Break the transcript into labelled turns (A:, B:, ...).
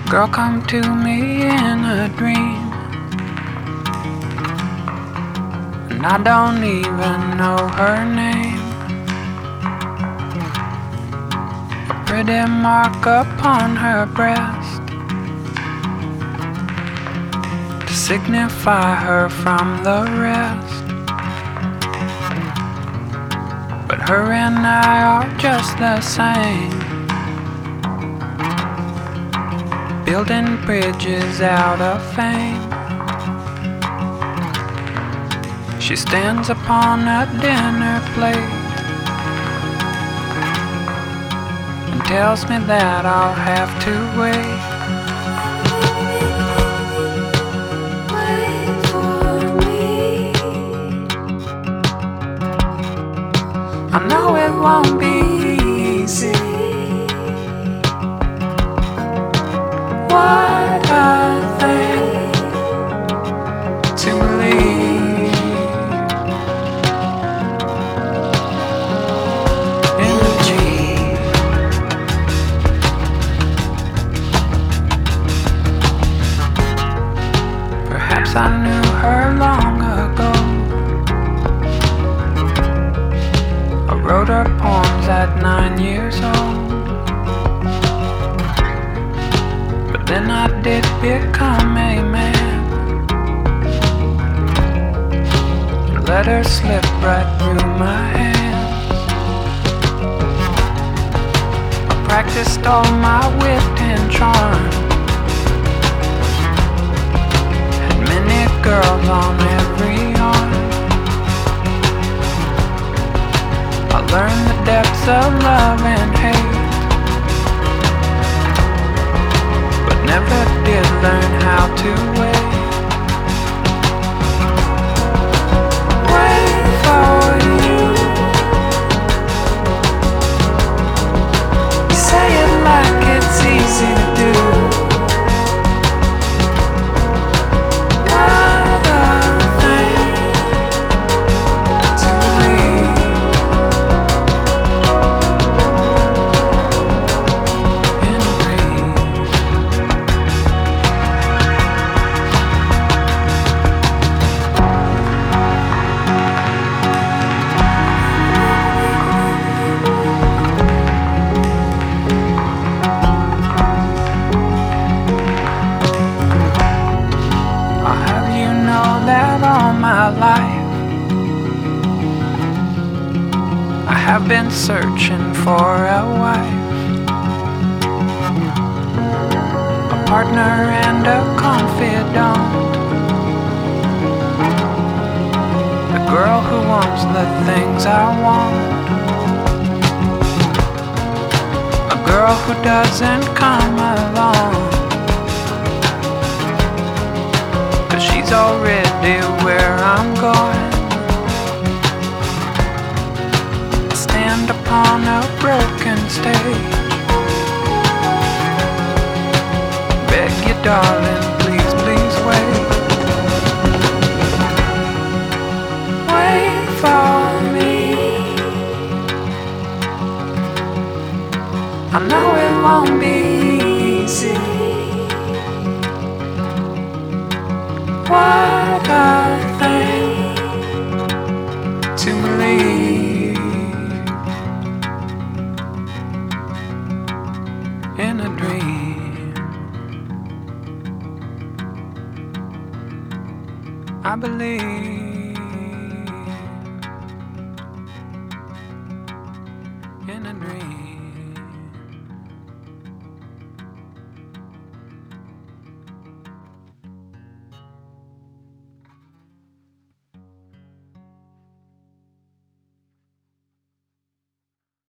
A: Girl, come to me in a dream, and I don't even know her name. A pretty mark upon her breast to signify her from the rest. But her and I are just the same, building bridges out of fame. She stands upon a dinner plate and tells me that I'll have to wait.
B: Wait for me.
A: I know it won't be easy. What a thing to believe in a dream. Perhaps I knew her long ago. I wrote her poems at 9 years old. Then I did become a man, let her slip right through my hands. I practiced all my wit and charm, had many girls on every arm. I learned the depths of love and hate, never did learn how to wait. Wait for you. You say it like it's easy to do. What a thing to believe in a dream. I'll have you know that all my life I have been searching for a wife, a partner and a confidant, the girl who wants the things I want, a girl who doesn't come along, 'cause she's already where I'm going. I stand upon a broken stage, beg you darling, please, please wait. Wait for me. I know it won't be easy. What a thing to believe in a dream. I believe.